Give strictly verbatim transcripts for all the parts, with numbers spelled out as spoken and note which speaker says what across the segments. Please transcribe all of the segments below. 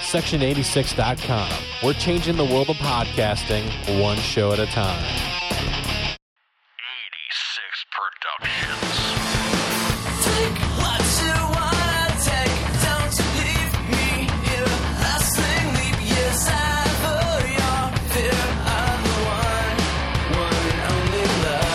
Speaker 1: section eighty-six dot com. We're changing the world of podcasting one show at a time.
Speaker 2: eighty-six Productions.
Speaker 3: Take what you wanna take. Don't leave me here. Lasting leap years ever. Your fear of the one, one and only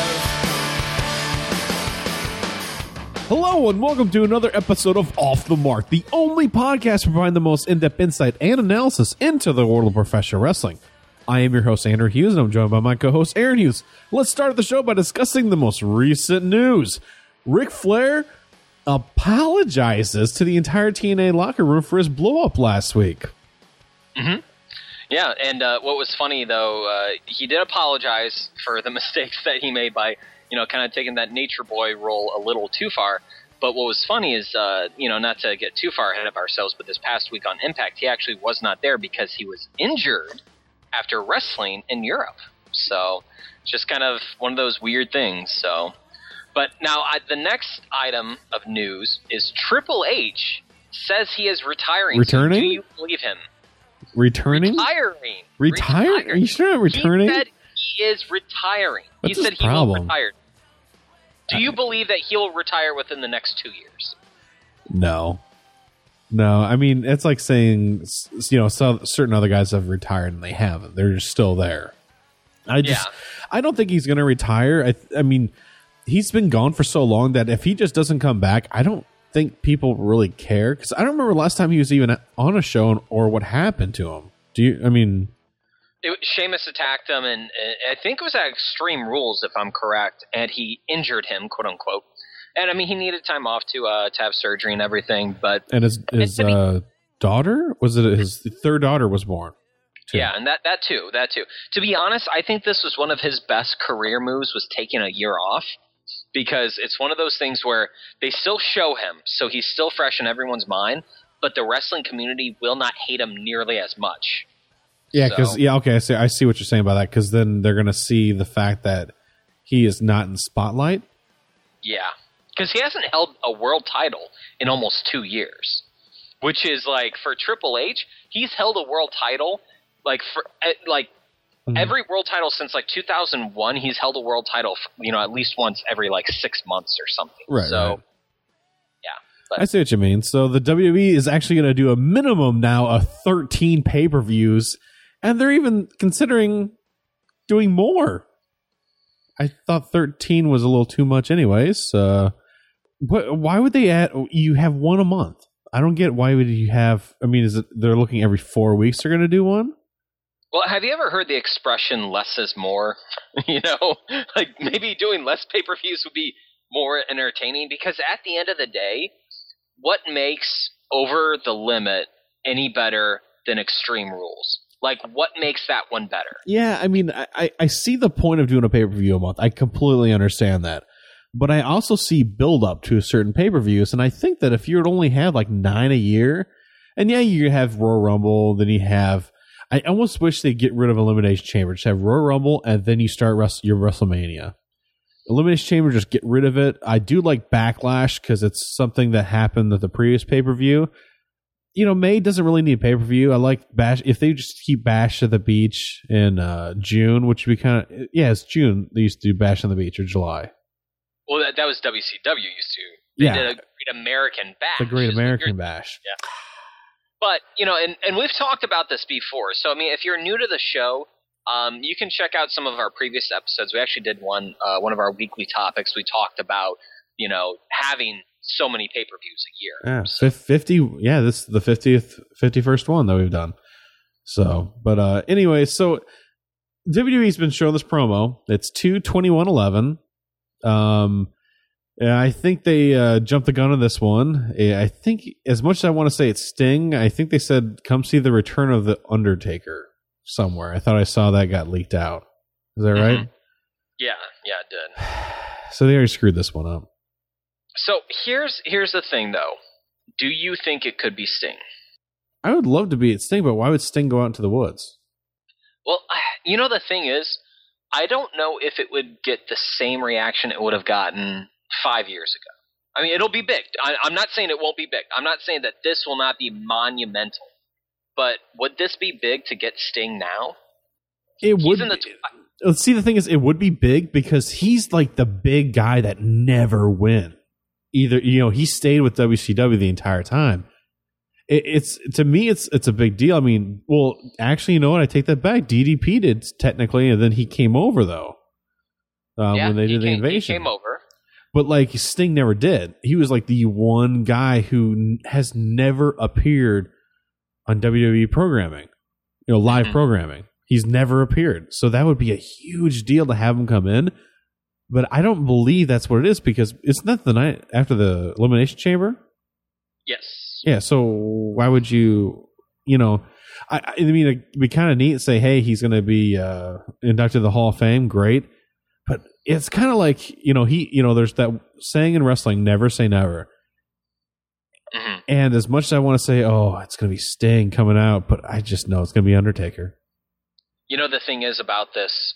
Speaker 3: love.
Speaker 4: Hello and welcome to another episode of Off the Mark, the only podcast providing the most in-depth insight and analysis into the world of professional wrestling. I am your host, Andrew Hughes, and I'm joined by my co-host, Aaron Hughes. Let's start the show by discussing the most recent news. Ric Flair apologizes to the entire T N A locker room for his blow-up last week.
Speaker 5: Mm-hmm. Yeah, and uh, what was funny, though, uh, he did apologize for the mistakes that he made by, you know, kind of taking that nature boy role a little too far. But what was funny is, uh, you know, not to get too far ahead of ourselves, but this past week on Impact, he actually was not there because he was injured after wrestling in Europe. So, just kind of one of those weird things. So, but now I, the next item of news is Triple H says he is retiring.
Speaker 4: Returning?
Speaker 5: So do you believe him?
Speaker 4: Returning?
Speaker 5: Retiring.
Speaker 4: Retiring? Are you sure not returning?
Speaker 5: He said he is retiring.
Speaker 4: What's
Speaker 5: he
Speaker 4: his
Speaker 5: said he
Speaker 4: problem?
Speaker 5: will retire. Do you believe that he'll retire within the next two years?
Speaker 4: No. No, I mean, it's like saying, you know, so, certain other guys have retired and they haven't. They're just still there. I just,
Speaker 5: Yeah.
Speaker 4: I don't think he's going to retire. I, I mean, he's been gone for so long that if he just doesn't come back, I don't think people really care. Because I don't remember last time he was even on a show or what happened to him. Do you, I mean...
Speaker 5: It, Sheamus attacked him, and uh, I think it was at Extreme Rules, if I'm correct, and he injured him, quote unquote. And I mean, he needed time off to uh, to have surgery and everything. But
Speaker 4: And his, his
Speaker 5: and,
Speaker 4: uh, daughter? Was it his third daughter was born? Too.
Speaker 5: Yeah, and that, that too, that too. To be honest, I think this was one of his best career moves, was taking a year off, because it's one of those things where they still show him, so he's still fresh in everyone's mind, but the wrestling community will not hate him nearly as much.
Speaker 4: Yeah, because
Speaker 5: So-
Speaker 4: yeah, okay, I see. I see what you're saying by that. Because then they're going to see the fact that he is not in spotlight.
Speaker 5: Yeah, because he hasn't held a world title in almost two years, which is like, for Triple H, he's held a world title like for eh, like
Speaker 4: Mhm.
Speaker 5: every world title since like two thousand one. He's held a world title, you know, at least once every like six months or something.
Speaker 4: Right,
Speaker 5: So,
Speaker 4: right.
Speaker 5: yeah, but
Speaker 4: I see what you mean. So the W W E is actually going to do a minimum now of thirteen pay-per-views, and they're even considering doing more. I thought thirteen was a little too much anyways. Uh, but why would they add, you have one a month? I don't get why would you have, I mean, is it they're looking every four weeks they're going to do one?
Speaker 5: well, have you ever heard the expression "less is more"? You know, like maybe doing less pay-per-views would be more entertaining, because at the end of the day, what makes Over the Limit any better than Extreme Rules? Like, what makes that one better?
Speaker 4: Yeah, I mean, I, I- I see the point of doing a pay-per-view a month. I completely understand that. But I also see build-up to certain pay-per-views, and I think that if you would only have like nine a year, and yeah, you have Royal Rumble, then you have... I almost wish they'd get rid of Elimination Chamber. Just have Royal Rumble, and then you start Wrest- your WrestleMania. Elimination Chamber, just get rid of it. I do like Backlash, because it's something that happened at the previous pay-per-view. You know, May doesn't really need pay per view. I like Bash. If they just keep Bash at the Beach in uh, June, which would be kind of, yeah, it's June. They used to do Bash on the Beach, or July.
Speaker 5: Well, that, that was W C W used to. They
Speaker 4: Yeah.
Speaker 5: did a Great American Bash.
Speaker 4: The Great
Speaker 5: is what
Speaker 4: American
Speaker 5: you're-
Speaker 4: Bash.
Speaker 5: Yeah. But, you know, and, and we've talked about this before. So, I mean, if you're new to the show, um, you can check out some of our previous episodes. We actually did one, uh, one of our weekly topics. We talked about, you know, having so many pay-per-views a year.
Speaker 4: Yeah, fif- fifty. Yeah, this is the fiftieth, fifty-first one that we've done. So, but uh, anyway, so W W E's been showing this promo. It's two twenty-one eleven. Um, yeah, I think they uh, jumped the gun on this one. I think, as much as I want to say it's Sting, I think they said, come see the return of the Undertaker somewhere. I thought I saw that got leaked out. Is that right?
Speaker 5: Yeah, yeah, it did.
Speaker 4: So they already screwed this one up.
Speaker 5: So here's here's the thing, though. Do you think it could be Sting?
Speaker 4: I would love to be at Sting, but why would Sting go out into the woods?
Speaker 5: Well, you know, the thing is, I don't know if it would get the same reaction it would have gotten five years ago. I mean, it'll be big. I, I'm not saying it won't be big. I'm not saying that this will not be monumental. but would this be big to get Sting now?
Speaker 4: It
Speaker 5: He's
Speaker 4: would.
Speaker 5: in the
Speaker 4: Let's see. The thing is, it would be big because he's like the big guy that never win. Either you know he stayed with W C W the entire time. It, it's to me, it's it's a big deal. I mean, well, actually, you know what? I take that back. D D P did technically, and then he came over though. Um,
Speaker 5: yeah,
Speaker 4: when they
Speaker 5: he
Speaker 4: did the
Speaker 5: came,
Speaker 4: invasion,
Speaker 5: he came over.
Speaker 4: but like Sting never did. He was like the one guy who n- has never appeared on W W E programming, you know, live
Speaker 5: Mhm.
Speaker 4: programming. He's never appeared. So that would be a huge deal to have him come in. But I don't believe that's what it is because it's not the night after the Elimination Chamber.
Speaker 5: Yes.
Speaker 4: Yeah. So why would you, you know, I, I mean, it'd be kind of neat to say, hey, he's going to be uh, inducted to the Hall of Fame. Great. But it's kind of like, you know, he, you know, there's that saying in wrestling, never say never.
Speaker 5: hmm
Speaker 4: And as much as I want to say, oh, it's going to be Sting coming out, but I just know it's going to be Undertaker.
Speaker 5: You know, the thing is about this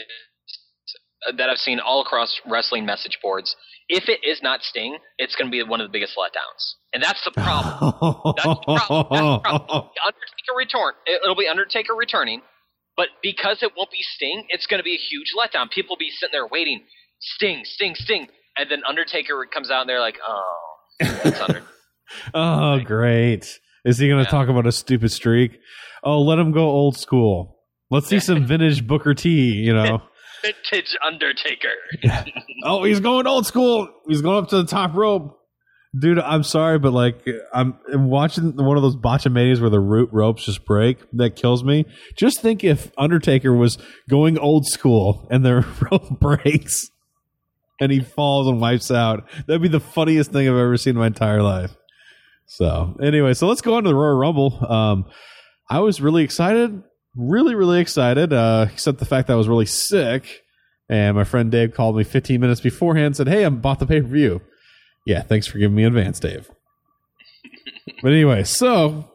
Speaker 5: is that I've seen all across wrestling message boards. If it is not Sting, it's going to be one of the biggest letdowns, and that's the problem. That's the problem. That's the problem. The Undertaker return. It'll be Undertaker returning, but because it won't be Sting, it's going to be a huge letdown. People will be sitting there waiting, Sting, Sting, Sting, and then Undertaker comes out and they're like, oh, that's Undertaker.
Speaker 4: Oh, great. Is he going to
Speaker 5: Yeah.
Speaker 4: talk about a stupid streak? Oh, let him go old school. Let's see some vintage Booker T, you know.
Speaker 5: Vintage Undertaker.
Speaker 4: Oh, he's going old school. He's going up to the top rope. Dude, I'm sorry, but like I'm, I'm watching one of those botchamanias where the root ropes just break. That kills me. Just think if Undertaker was going old school and the rope breaks and he falls and wipes out. That'd be the funniest thing I've ever seen in my entire life. So anyway, so let's go on to the Royal Rumble. Um, I was really excited. Really, really excited, uh, except the fact that I was really sick. And my friend Dave called me fifteen minutes beforehand and said, hey, I bought the pay-per-view. Yeah, thanks for giving me advance, Dave. But anyway, so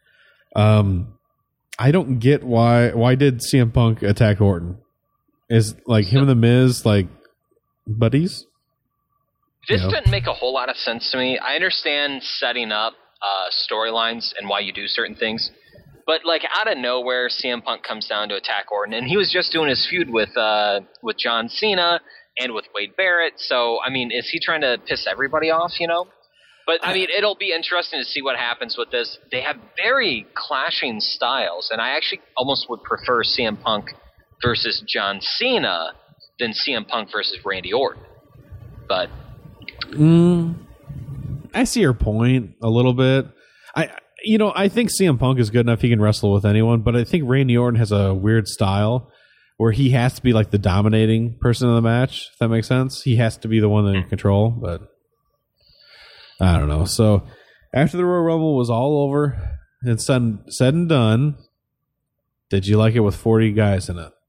Speaker 4: um, I don't get why why did C M Punk attack Orton? Is like him and The Miz like buddies?
Speaker 5: This
Speaker 4: You know?
Speaker 5: didn't make a whole lot of sense to me. I understand setting up uh, storylines and why you do certain things. But like out of nowhere, C M Punk comes down to attack Orton, and he was just doing his feud with uh, with John Cena and with Wade Barrett. So I mean, is he trying to piss everybody off? You know. But I mean, it'll be interesting to see what happens with this. They have very clashing styles, and I actually almost would prefer C M Punk versus John Cena than C M Punk versus Randy Orton. But
Speaker 4: Mm, I see your point a little bit. I. You know, I think C M Punk is good enough. He can wrestle with anyone, but I think Randy Orton has a weird style where he has to be like the dominating person in the match, if that makes sense. He has to be the one in control, but I don't know. So after the Royal Rumble was all over and said, said and done, did you like it with forty guys in it?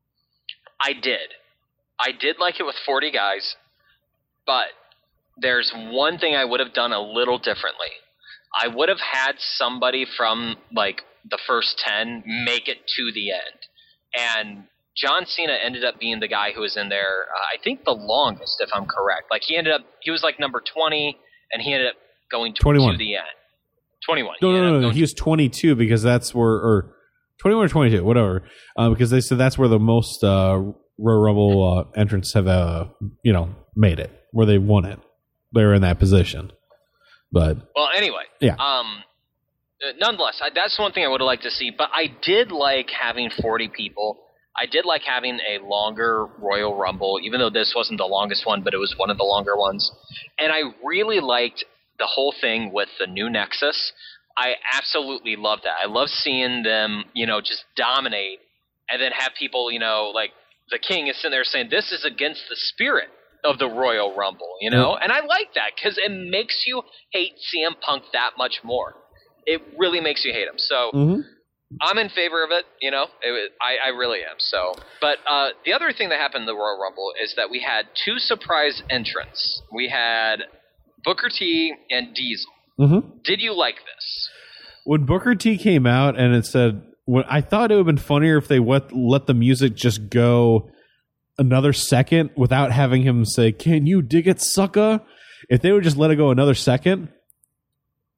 Speaker 5: I did. I did like it with forty guys, but there's one thing I would have done a little differently. I would have had somebody from like the first ten make it to the end. And John Cena ended up being the guy who was in there, uh, I think the longest, if I'm correct. Like he ended up, he was like number twenty, and he ended up going to,
Speaker 4: twenty-one
Speaker 5: to the end. twenty-one.
Speaker 4: No,
Speaker 5: He
Speaker 4: no,
Speaker 5: ended
Speaker 4: no,
Speaker 5: up
Speaker 4: no.
Speaker 5: going
Speaker 4: He was twenty-two because that's where, or twenty-one or twenty-two, whatever. Uh, because they said that's where the most uh, Royal Rumble uh, entrants have, uh, you know, made it, where they won it. They're in that position. But
Speaker 5: Well, anyway,
Speaker 4: Yeah.
Speaker 5: Um, uh, nonetheless, I, that's one thing I would have liked to see. But I did like having forty people. I did like having a longer Royal Rumble, even though this wasn't the longest one, but it was one of the longer ones. And I really liked the whole thing with the new Nexus. I absolutely love that. I love seeing them, you know, just dominate, and then have people, you know, like the King is sitting there saying, "This is against the spirit of the Royal Rumble," you know? And I like that because it makes you hate C M Punk that much more. It really makes you hate him. So
Speaker 4: Mhm.
Speaker 5: I'm in favor of it, you know? It, was- I, I really am. So, But uh, the other thing that happened in the Royal Rumble is that we had two surprise entrants. We had Booker T and Diesel.
Speaker 4: Mm-hmm.
Speaker 5: Did you like this?
Speaker 4: When Booker T came out and it said, when, I thought it would have been funnier if they let, let the music just go another second without having him say, "Can you dig it, sucker?" If they would just let it go another second,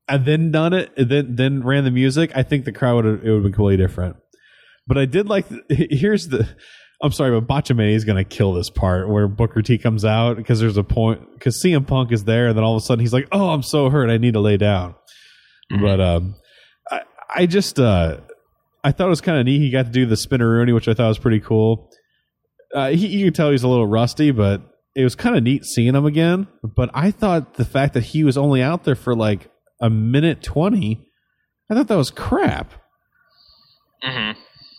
Speaker 4: and then done it, and then then ran the music, I think the crowd would have, it would have been completely different. But I did like. The, here's the. I'm sorry, but Botchamania is going to kill this part where Booker T comes out because there's a point because C M Punk is there, and then all of a sudden he's like, "Oh, I'm so hurt, I need to lay down." Mm-hmm. But um, I I just uh, I thought it was kind of neat. He got to do the Spinneroonie, which I thought was pretty cool. Uh, he, you can tell he's a little rusty, but it was kind of neat seeing him again. But I thought the fact that he was only out there for like a minute twenty, I thought that was crap.
Speaker 5: Mm-hmm.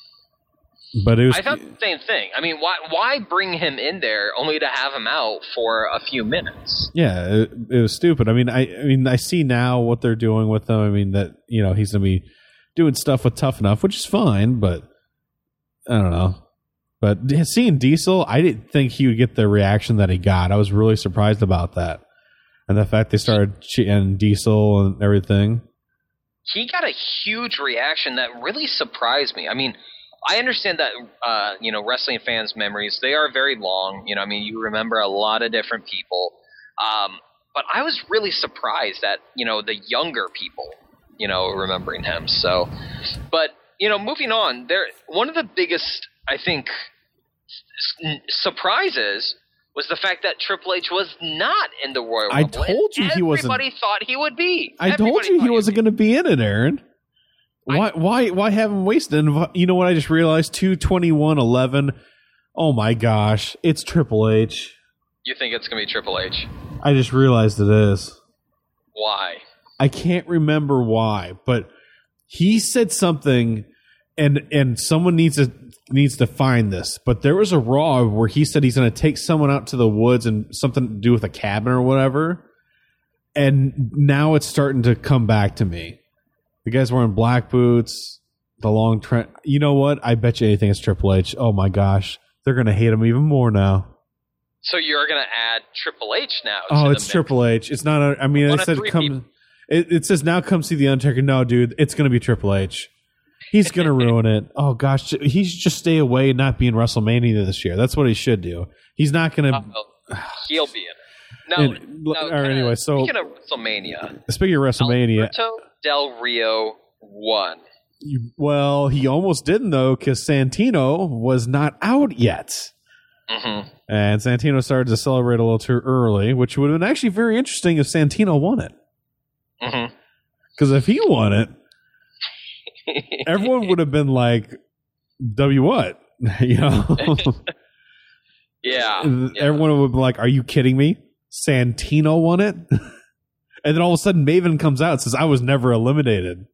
Speaker 4: But it was.
Speaker 5: I thought the same thing. I mean, why why bring him in there only to have him out for a few minutes?
Speaker 4: Yeah, it, it was stupid. I mean, I, I mean, I see now what they're doing with him. I mean, that you know he's gonna be doing stuff with Tough Enough, which is fine. But I don't know. But seeing Diesel, I didn't think he would get the reaction that he got. I was really surprised about that, and the fact they started cheating Diesel and everything.
Speaker 5: He got a huge reaction that really surprised me. I mean. I understand that, uh, you know, wrestling fans' memories, they are very long. You know, I mean, you remember a lot of different people. Um, but I was really surprised at, you know, the younger people, you know, remembering him. So, but, you know, moving on, there, one of the biggest, I think, s- surprises was the fact that Triple H was not in the Royal
Speaker 4: I
Speaker 5: Rumble.
Speaker 4: told you he wasn't.
Speaker 5: Everybody thought he would be.
Speaker 4: I told
Speaker 5: Everybody
Speaker 4: you he
Speaker 5: thought
Speaker 4: wasn't going to be in it, Aaron. Why? Why? Why have him wasted? And you know what? I just realized two twenty-one eleven. Oh my gosh! It's Triple H.
Speaker 5: You think it's going to be Triple H?
Speaker 4: I just realized it is.
Speaker 5: Why?
Speaker 4: I can't remember why, but he said something, and and someone needs to needs to find this. But there was a Raw where he said he's going to take someone out to the woods and something to do with a cabin or whatever. And now it's starting to come back to me. The guy's wearing black boots, the long trend. You know what? I bet you anything it's Triple H. Oh my gosh, they're going to hate him even more now.
Speaker 5: So you're going to add Triple H now?
Speaker 4: Oh,
Speaker 5: to
Speaker 4: it's
Speaker 5: the mix.
Speaker 4: Triple H. It's not. A, I mean,
Speaker 5: One
Speaker 4: it
Speaker 5: of
Speaker 4: said
Speaker 5: three
Speaker 4: come.
Speaker 5: people.
Speaker 4: It, it says now come see the Undertaker. No, dude, it's going to be Triple H. He's going to ruin it. Oh gosh, he should just stay away and not be in WrestleMania this year. That's what he should do. He's not going to.
Speaker 5: Uh, he'll be in it. No,
Speaker 4: And-
Speaker 5: no
Speaker 4: or
Speaker 5: kinda,
Speaker 4: anyway, so-
Speaker 5: speaking of WrestleMania,
Speaker 4: Speaking of WrestleMania,
Speaker 5: Alberto Del Rio won.
Speaker 4: you- well, he almost didn't though because Santino was not out yet.
Speaker 5: Mm-hmm.
Speaker 4: And Santino started to celebrate a little too early, which would have been actually very interesting if Santino won it.
Speaker 5: Mm-hmm.
Speaker 4: Because if he won it, everyone would have been like, W what? you know?
Speaker 5: yeah, yeah.
Speaker 4: Everyone would be like, are you kidding me? Santino won it? And then all of a sudden Maven comes out and says, I was never eliminated.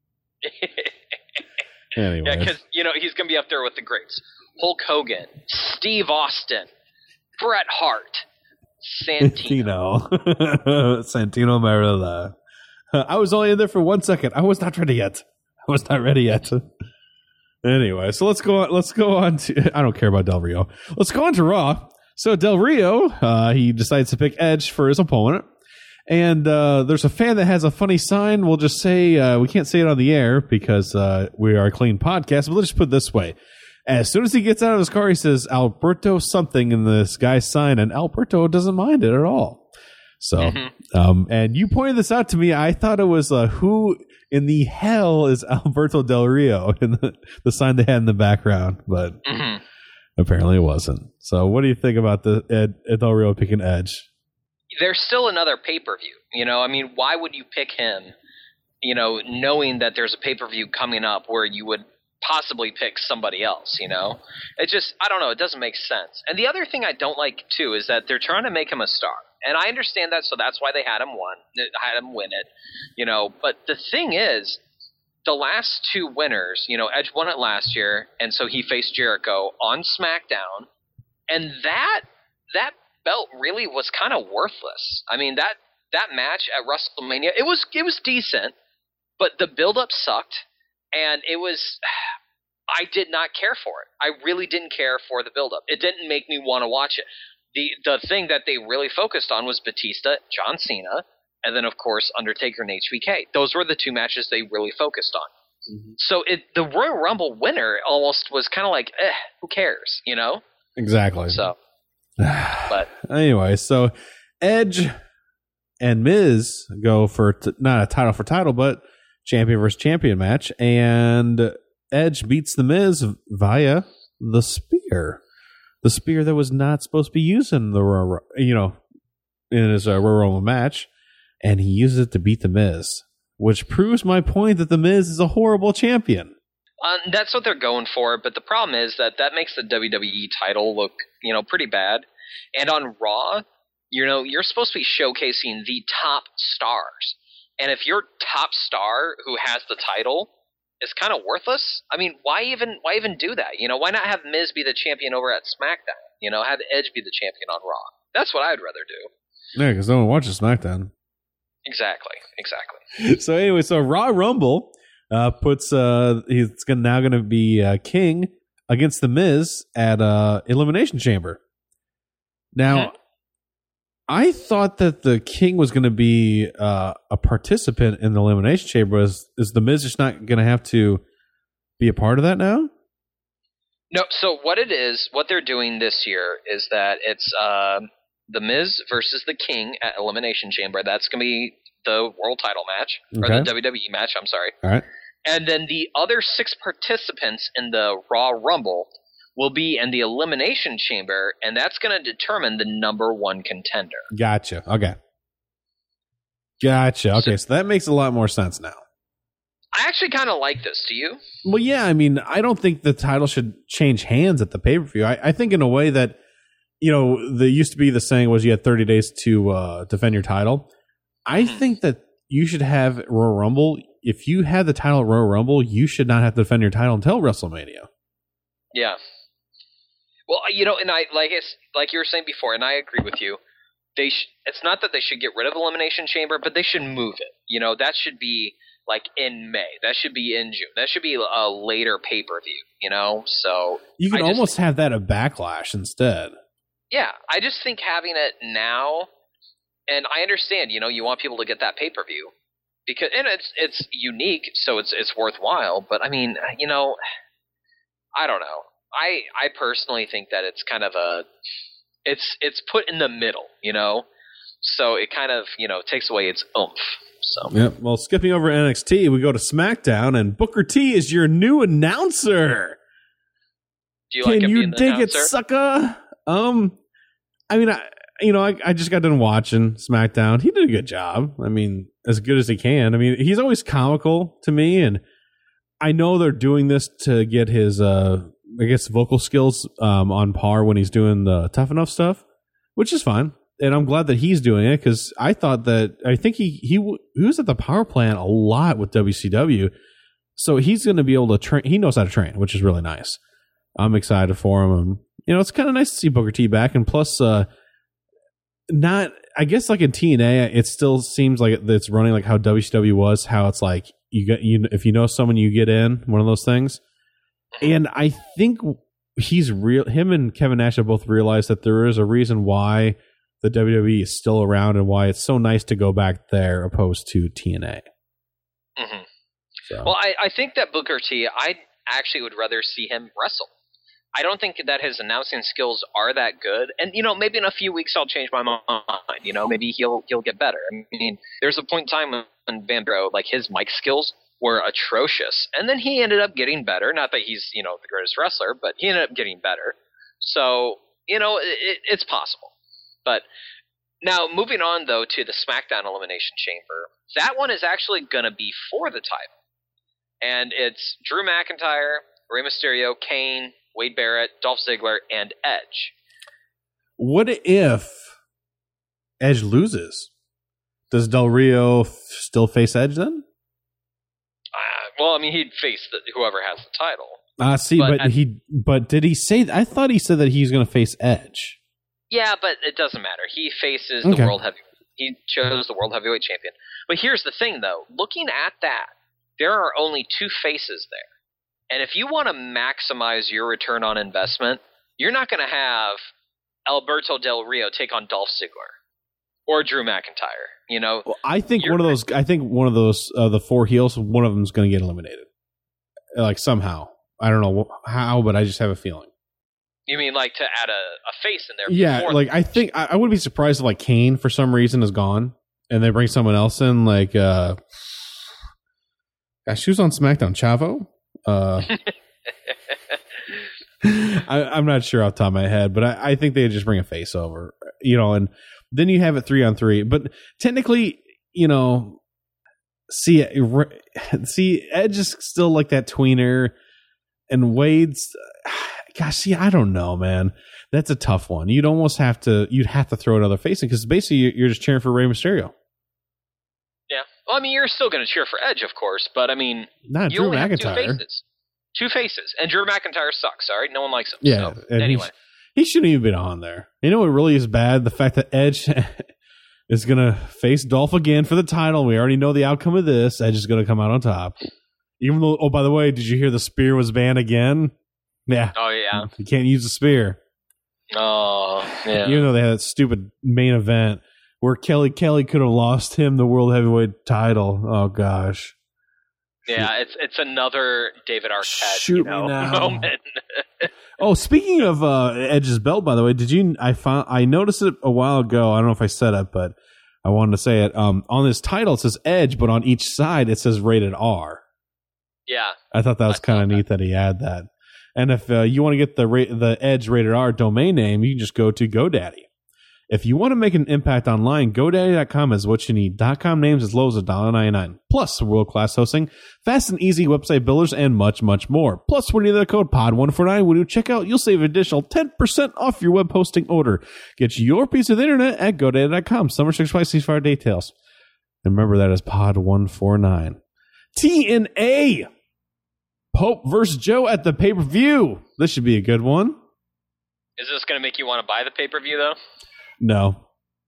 Speaker 4: Anyway.
Speaker 5: Yeah, because, you know, he's going to be up there with the greats. Hulk Hogan, Steve Austin, Bret Hart, Santino.
Speaker 4: Santino. Santino Marilla. I was only in there for one second. I was not ready yet. I was not ready yet. Anyway, so let's go on. Let's go on to. I don't care about Del Rio. Let's go on to Raw. So Del Rio, uh, he decides to pick Edge for his opponent, and uh, there's a fan that has a funny sign. We'll just say uh, we can't say it on the air because uh, we are a clean podcast. But let's just put it this way: as soon as he gets out of his car, he says Alberto something in this guy's sign, and Alberto doesn't mind it at all. So, mm-hmm. um, and you pointed this out to me. I thought it was uh, who in the hell is Alberto Del Rio in the, the sign they had in the background, but
Speaker 5: Mm-hmm.
Speaker 4: apparently it wasn't. So, what do you think about the Ed, Ed Del Rio picking Edge?
Speaker 5: There's still another pay-per-view. You know, I mean, why would you pick him, you know, knowing that there's a pay-per-view coming up where you would possibly pick somebody else, you know? It just, I don't know, it doesn't make sense. And the other thing I don't like, too, is that they're trying to make him a star. And I understand that, so that's why they had him won, had him win it, you know. But the thing is, the last two winners, you know, Edge won it last year, and so he faced Jericho on SmackDown, and that that belt really was kind of worthless. I mean, that that match at WrestleMania, it was it was decent, but the build-up sucked, and it was. I did not care for it. I really didn't care for the build-up. It didn't make me want to watch it. The the thing that they really focused on was Batista, John Cena, and then, of course, Undertaker and H B K. Those were the two matches they really focused on. Mm-hmm. So it, the Royal Rumble winner almost was kind of like, eh, who cares, you know?
Speaker 4: Exactly.
Speaker 5: So, but
Speaker 4: anyway, so Edge and Miz go for t- not a title for title, but champion versus champion match, and Edge beats the Miz via the spear, the spear that was not supposed to be used in the Royal, you know, in his uh, Royal Rumble match, and he uses it to beat the Miz, which proves my point that the Miz is a horrible champion.
Speaker 5: Um, that's what they're going for, but the problem is that that makes the W W E title look, you know, pretty bad. And on Raw, you know, you're supposed to be showcasing the top stars. And if your top star who has the title is kind of worthless, I mean, why even why even do that? You know, why not have Miz be the champion over at SmackDown? You know, have Edge be the champion on Raw. That's what I'd rather do.
Speaker 4: Yeah, because no one watches SmackDown.
Speaker 5: Exactly, exactly.
Speaker 4: So anyway, so Raw Rumble uh, puts uh, he's gonna, now going to be uh, King against the Miz at uh, Elimination Chamber. Now, mm-hmm. I thought that the King was going to be uh, a participant in the Elimination Chamber. Is, is the Miz just not going to have to be a part of that now?
Speaker 5: No. So what it is, what they're doing this year is that it's uh, the Miz versus the King at Elimination Chamber. That's going to be the world title match, or
Speaker 4: okay.
Speaker 5: the W W E match, I'm sorry.
Speaker 4: All right.
Speaker 5: And then the other six participants in the Raw Rumble will be in the Elimination Chamber, and that's going to determine the number one contender.
Speaker 4: Gotcha. Okay. Gotcha. Okay, so, so that makes a lot more sense now.
Speaker 5: I actually kind of like this. Do you?
Speaker 4: Well, yeah. I mean, I don't think the title should change hands at the pay-per-view. I, I think in a way that, you know, there used to be the saying was you had thirty days to uh, defend your title. I mm-hmm. think that you should have Royal Rumble. If you had the title at Royal Rumble, you should not have to defend your title until WrestleMania.
Speaker 5: Yeah. Well, you know, and I like it's like you were saying before, and I agree with you. They sh- it's not that they should get rid of Elimination Chamber, but they should move it. You know, that should be like in May. That should be in June. That should be a later pay per view. You know, so
Speaker 4: you can
Speaker 5: I
Speaker 4: almost
Speaker 5: just,
Speaker 4: have that a Backlash instead.
Speaker 5: Yeah, I just think having it now, and I understand. You know, you want people to get that pay per view because, and it's it's unique, so it's it's worthwhile. But I mean, you know, I don't know. I, I personally think that it's kind of a it's it's put in the middle, you know, so it kind of, you know, takes away its oomph. So
Speaker 4: yeah. Well, skipping over N X T, we go to SmackDown, and Booker T is your new announcer.
Speaker 5: Do you
Speaker 4: Can
Speaker 5: like him
Speaker 4: you
Speaker 5: being the
Speaker 4: dig
Speaker 5: announcer?
Speaker 4: it, sucker? Um, I mean, I you know, I, I just got done watching SmackDown. He did a good job. I mean, as good as he can. I mean, he's always comical to me, and I know they're doing this to get his uh. I guess vocal skills um, on par when he's doing the Tough Enough stuff, which is fine. And I'm glad that he's doing it because I thought that I think he he he was at the power plant a lot with W C W, so he's going to be able to train. He knows how to train, which is really nice. I'm excited for him. And, you know, it's kind of nice to see Booker T back, and plus, uh, not I guess like in T N A, it still seems like it's running like how W C W was. How it's like you get you if you know someone, you get in, one of those things. And I think he's real. Him and Kevin Nash have both realized that there is a reason why the W W E is still around and why it's so nice to go back there opposed to T N A.
Speaker 5: Mm-hmm.
Speaker 4: So.
Speaker 5: Well, I, I think that Booker T, I actually would rather see him wrestle. I don't think that his announcing skills are that good. And, you know, maybe in a few weeks I'll change my mind. You know, maybe he'll he'll get better. I mean, there's a point in time when Van Bro, like his mic skills were atrocious. And then he ended up getting better. Not that he's, you know, the greatest wrestler, but he ended up getting better. So, you know, it, it's possible. But now moving on, though, to the SmackDown Elimination Chamber, that one is actually going to be for the title. And it's Drew McIntyre, Rey Mysterio, Kane, Wade Barrett, Dolph Ziggler, and Edge.
Speaker 4: What if Edge loses? Does Del Rio f- still face Edge then?
Speaker 5: Uh, well, I mean, he'd face the, whoever has the title.
Speaker 4: Ah, uh, see, but, but at, he, but did he say? I thought he said that he's going to face Edge.
Speaker 5: Yeah, but it doesn't matter. He faces
Speaker 4: okay.
Speaker 5: the world heavy. He chose the world heavyweight champion. But here's the thing, though. Looking at that, there are only two faces there, and if you want to maximize your return on investment, you're not going to have Alberto Del Rio take on Dolph Ziggler or Drew McIntyre. You know,
Speaker 4: well, I think one of those. I think one of those. Uh, the four heels. One of them is going to get eliminated, like somehow. I don't know how, but I just have a feeling.
Speaker 5: You mean like to add a, a face in there?
Speaker 4: Yeah, like I think I, I wouldn't be surprised if like Kane for some reason is gone, and they bring someone else in, like, uh, gosh, who's on SmackDown? Chavo? Uh, I, I'm not sure off the top of my head, but I, I think they just bring a face over, you know, and then you have it three on three. But technically, you know, see, see, Edge is still like that tweener, and Wade's, gosh, see, I don't know, man. That's a tough one. You'd almost have to, you'd have to throw another face in, because basically you're just cheering for Rey Mysterio.
Speaker 5: Yeah. Well, I mean, you're still going to cheer for Edge, of course, but I mean,
Speaker 4: Not
Speaker 5: you
Speaker 4: Drew
Speaker 5: only have two
Speaker 4: McIntyre.
Speaker 5: faces. Two faces. And Drew McIntyre sucks, all right? No one likes him.
Speaker 4: Yeah.
Speaker 5: So,
Speaker 4: and
Speaker 5: anyway.
Speaker 4: He shouldn't even been on there. You know what really is bad? The fact that Edge is going to face Dolph again for the title. We already know the outcome of this. Edge is going to come out on top. Even though, oh, by the way, did you hear the spear was banned again? Yeah.
Speaker 5: Oh, yeah.
Speaker 4: You can't use the spear.
Speaker 5: Oh, yeah.
Speaker 4: Even though they had that stupid main event where Kelly Kelly could have lost him the World Heavyweight title. Oh, gosh.
Speaker 5: Yeah, it's it's another David Arquette
Speaker 4: Shoot
Speaker 5: you know,
Speaker 4: me now.
Speaker 5: moment.
Speaker 4: Oh, speaking of uh, Edge's belt, by the way, did you? I found I noticed it a while ago. I don't know if I said it, but I wanted to say it. Um, on this title, it says Edge, but on each side it says rated R.
Speaker 5: Yeah.
Speaker 4: I thought that was
Speaker 5: I
Speaker 4: kind
Speaker 5: saw
Speaker 4: of neat that he had that. And if uh, you want to get the ra- the Edge rated R domain name, you can just go to GoDaddy. If you want to make an impact online, GoDaddy dot com is what you need. .com names as low as one dollar ninety-nine. Plus, world-class hosting, fast and easy website builders, and much, much more. Plus, when you use the code P O D one forty-nine when you check out, you'll save an additional ten percent off your web hosting order. Get your piece of the internet at GoDaddy dot com. Summer six five six fire details. And remember, that is P O D one forty-nine. T N A! Pope versus Joe at the pay-per-view. This should be a good one.
Speaker 5: Is this going to make you want to buy the pay-per-view, though?
Speaker 4: No.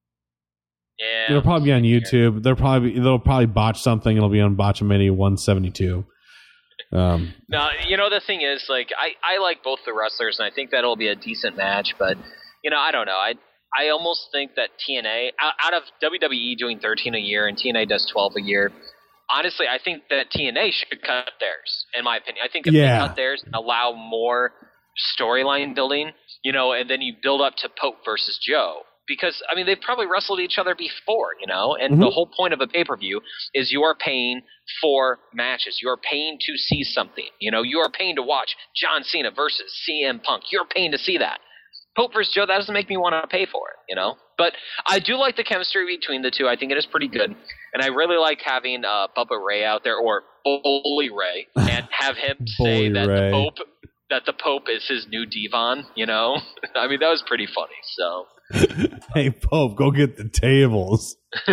Speaker 5: Yeah.
Speaker 4: It'll probably be on YouTube. They'll probably they'll probably botch something. It'll be on Botchamania one seventy-two. Um,
Speaker 5: Now, you know, the thing is, like, I, I like both the wrestlers, and I think that'll be a decent match, but, you know, I don't know. I I almost think that T N A, out, out of W W E doing thirteen a year and T N A does twelve a year, honestly, I think that T N A should cut theirs, in my opinion. I think if
Speaker 4: Yeah.
Speaker 5: they cut theirs and allow more storyline building, you know, and then you build up to Pope versus Joe. Because, I mean, they've probably wrestled each other before, you know? And
Speaker 4: Mhm.
Speaker 5: the whole point of a pay-per-view is you are paying for matches. You are paying to see something. You know, you are paying to watch John Cena versus C M Punk. You're paying to see that. Pope versus Joe, that doesn't make me want to pay for it, you know? But I do like the chemistry between the two. I think it is pretty good. And I really like having uh, Bubba Ray out there, or Bully Ray, and have him say
Speaker 4: Bully
Speaker 5: that
Speaker 4: Ray.
Speaker 5: the Pope that the Pope is his new Devon, you know? I mean, that was pretty funny, so...
Speaker 4: hey, Pope, go get the tables.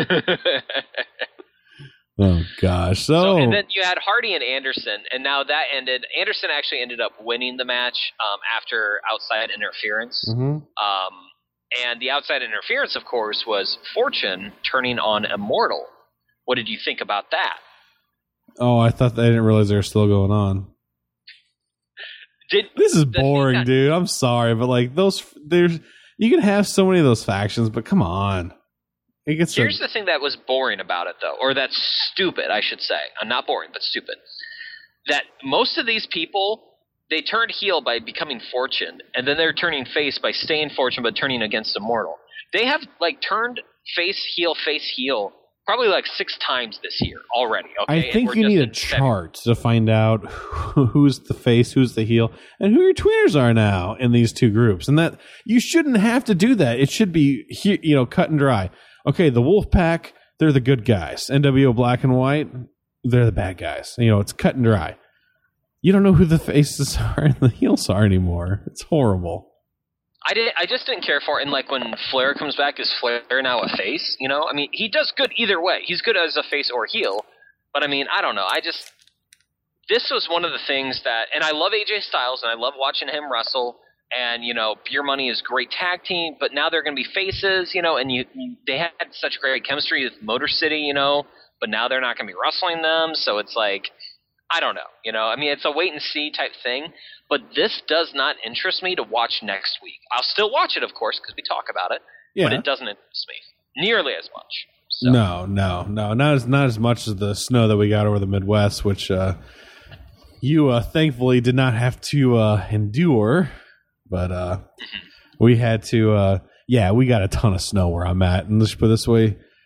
Speaker 4: Oh, gosh. So,
Speaker 5: So, and then you had Hardy and Anderson, and now that ended. Anderson actually ended up winning the match um, after outside interference.
Speaker 4: Mhm.
Speaker 5: Um, and the outside interference, of course, was Fortune turning on Immortal. What did you think about that?
Speaker 4: oh, I thought they didn't realize they were still going on.
Speaker 5: Did
Speaker 4: This is
Speaker 5: the thing
Speaker 4: boring,
Speaker 5: that-
Speaker 4: dude. I'm sorry, but like those, there's you can have so many of those factions, but come on, it gets.
Speaker 5: Here's the thing that was boring about it, though, or that's stupid, I should say. Uh, not boring, but stupid. That most of these people, they turned heel by becoming Fortune, and then they're turning face by staying Fortune but turning against Immortal. They have, like, turned face, heel, face, heel probably, like, six times this year already. Okay?
Speaker 4: I
Speaker 5: And
Speaker 4: think
Speaker 5: we're
Speaker 4: you
Speaker 5: just
Speaker 4: need a
Speaker 5: in February.
Speaker 4: chart to find out who's the face, who's the heel, and who your tweeners are now in these two groups. And that you shouldn't have to do that. It should be, he- you know, cut and dry. Okay, the Wolfpack, they're the good guys. N W O Black and White, they're the bad guys. You know, it's cut and dry. You don't know who the faces are and the heels are anymore. It's horrible.
Speaker 5: I did. I just didn't care for it. And like when Flair comes back, is Flair now a face? You know, I mean, he does good either way. He's good as a face or heel. But I mean, I don't know. I just this was one of the things that, and I love A J Styles, and I love watching him wrestle. And you know, Beer Money is great tag team, but now they're going to be faces. You know, and you, you they had such great chemistry with Motor City. You know, but now they're not going to be wrestling them. So it's like, I don't know. You know, I mean, it's a wait and see type thing. But this does not interest me to watch next week. I'll still watch it, of course, because we talk about it.
Speaker 4: Yeah.
Speaker 5: But it doesn't interest me nearly as much. So.
Speaker 4: No, no, no, not as not as much as the snow that we got over the Midwest, which uh, you uh, thankfully did not have to uh, endure. But uh, we had to. Uh, yeah, we got a ton of snow where I'm at, and let's put it this way: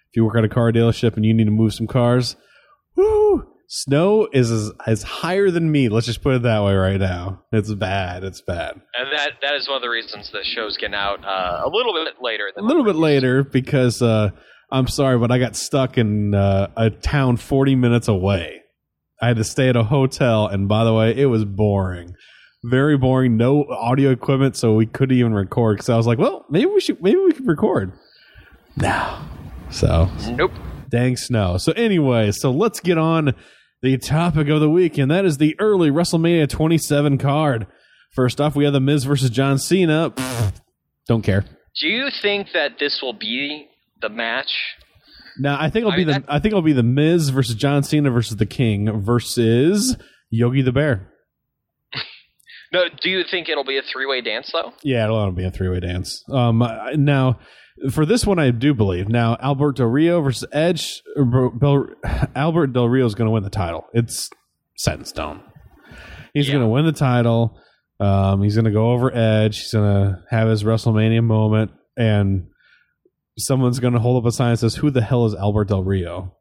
Speaker 4: if you work at a car dealership and you need to move some cars, woo, snow is as, is higher than me. Let's just put it that way right now. It's bad. It's bad.
Speaker 5: And that that is one of the reasons the show's getting out uh, a little bit later. Than
Speaker 4: A little bit later because uh, I'm sorry, but I got stuck in uh, a town forty minutes away. I had to stay at a hotel, and by the way, it was boring. Very boring. No audio equipment, so we couldn't even record. Because I was like, well, maybe we should. Maybe we could record. No. So
Speaker 5: Nope.
Speaker 4: dang snow. So anyway, so let's get on the topic of the week, and that is the early WrestleMania twenty-seven card. First off, we have The Miz versus John Cena. Don't care.
Speaker 5: Do you think that this will be the match?
Speaker 4: Now, I think it'll
Speaker 5: I
Speaker 4: be
Speaker 5: mean,
Speaker 4: the I think it'll be the Miz versus John Cena versus the King versus Yogi the Bear.
Speaker 5: No. Do you think it'll be a three-way dance though?
Speaker 4: Yeah, it'll be a three way dance. Um, now for this one, I do believe. Now, Albert Del Rio versus Edge. Bel, Albert Del Rio is going to win the title. It's set in stone. He's
Speaker 5: Yeah.
Speaker 4: going to win the title. Um, he's going to go over Edge. He's going to have his WrestleMania moment, and someone's going to hold up a sign that says, "Who the hell is Albert Del Rio?"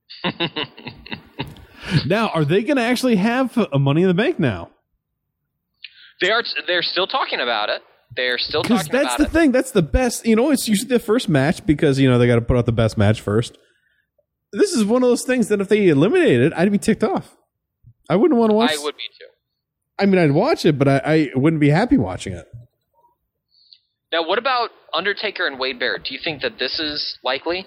Speaker 4: Now, are they going to actually have a Money in the Bank now?
Speaker 5: They are. They're still talking about it. They're still
Speaker 4: Because
Speaker 5: talking
Speaker 4: that's
Speaker 5: about
Speaker 4: the
Speaker 5: it.
Speaker 4: thing. That's the best. You know, it's usually the first match because, you know, they got to put out the best match first. This is one of those things that if they eliminated it, I'd be ticked off. I wouldn't want to watch.
Speaker 5: I would be too.
Speaker 4: I mean, I'd watch it, but I, I wouldn't be happy watching it.
Speaker 5: Now, what about Undertaker and Wade Barrett? Do you think that this is likely?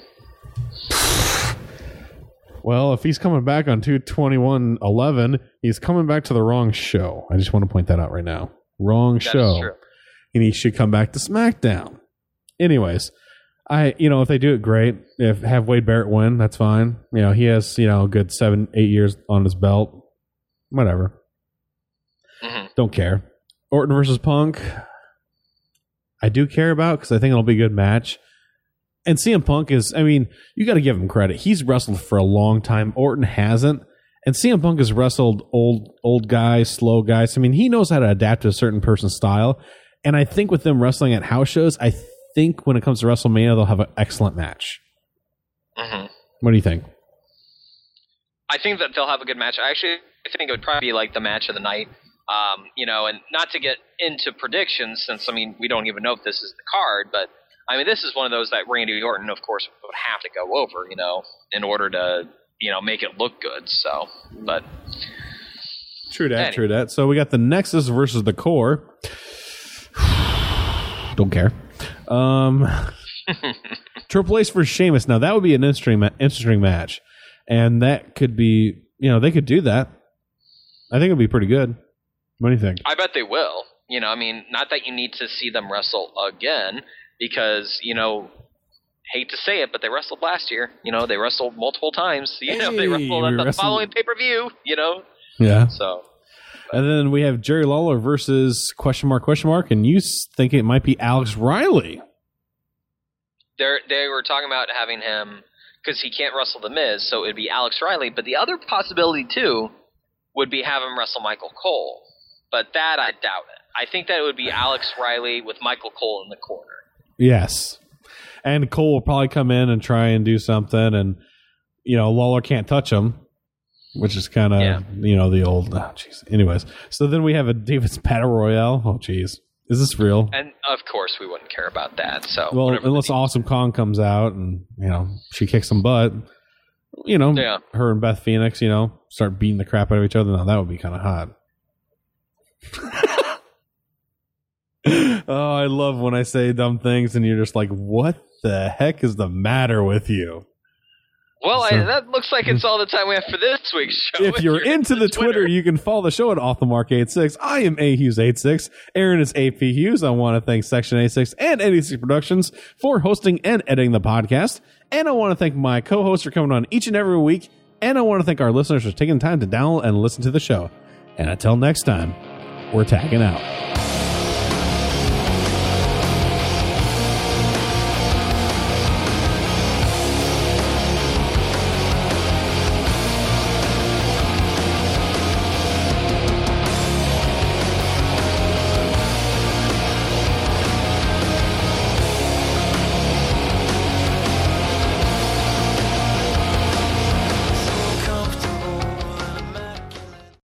Speaker 4: Well, if he's coming back on two twenty-one eleven, he's coming back to the wrong show. I just want to point that out right now. Wrong
Speaker 5: That
Speaker 4: show.
Speaker 5: is true.
Speaker 4: And he should come back to SmackDown. Anyways, I you know if they do it, great. If have Wade Barrett win, that's fine. You know he has you know a good seven eight years on his belt. Whatever.
Speaker 5: Mm-hmm.
Speaker 4: Don't care. Orton versus Punk. I do care about because I think it'll be a good match. And C M Punk is, I mean, you got to give him credit. He's wrestled for a long time. Orton hasn't. And C M Punk has wrestled old old guys, slow guys. I mean, he knows how to adapt to a certain person's style. And I think with them wrestling at house shows, I think when it comes to WrestleMania, they'll have an excellent match.
Speaker 5: Mm-hmm.
Speaker 4: What do you think?
Speaker 5: I think that they'll have a good match. I actually think it would probably be like the match of the night. Um, you know, and not to get into predictions, since I mean we don't even know if this is the card, but I mean this is one of those that Randy Orton, of course, would have to go over, you know, in order to you know make it look good. So, but
Speaker 4: True that,
Speaker 5: Anyway.
Speaker 4: true that. So we got the Nexus versus the Core. Don't care. Um, Triple H versus Sheamus. Now that would be an interesting, ma- interesting match, and that could be, you know, they could do that. I think it'd be pretty good. What do you think?
Speaker 5: I bet they will. You know, I mean, not that you need to see them wrestle again, because you know, hate to say it, but they wrestled last year. You know, they wrestled multiple times. You know, they
Speaker 4: Hey,
Speaker 5: wrestled
Speaker 4: we
Speaker 5: at the
Speaker 4: wrestled-
Speaker 5: following pay per view. You know,
Speaker 4: Yeah.
Speaker 5: so.
Speaker 4: And then we have Jerry Lawler versus question mark question mark, and you s- think it might be Alex Riley.
Speaker 5: They they were talking about having him because he can't wrestle the Miz, so it'd be Alex Riley. But the other possibility too would be have him wrestle Michael Cole. But that I doubt it. I think that it would be Alex Riley with Michael Cole in the corner.
Speaker 4: Yes. And Cole will probably come in and try and do something, and you know Lawler can't touch him, which is kind of
Speaker 5: Yeah.
Speaker 4: you know the old. Oh, jeez. Anyways, so then we have a David's Battle Royale. Oh, jeez, is this real?
Speaker 5: And of course, we wouldn't care about that. So
Speaker 4: Well,
Speaker 5: whatever
Speaker 4: unless
Speaker 5: the-
Speaker 4: Awesome Kong comes out and you know she kicks some butt, you know,
Speaker 5: Yeah.
Speaker 4: her and Beth Phoenix, you know, start beating the crap out of each other. Now that would be kind of hot. Oh, I love when I say dumb things and you're just like, "What the heck is the matter with you?"
Speaker 5: Well,
Speaker 4: So-
Speaker 5: I, that looks like it's all the time we have for this week's show.
Speaker 4: If you're into the Twitter, you can follow the show at Off the Mark eighty-six. I am A Hughes eighty-six. Aaron is A P Hughes. I want to thank Section eighty-six and eighty-six Productions for hosting and editing the podcast. And I want to thank my co-hosts for coming on each and every week. And I want to thank our listeners for taking the time to download and listen to the show. And until next time, we're tagging out.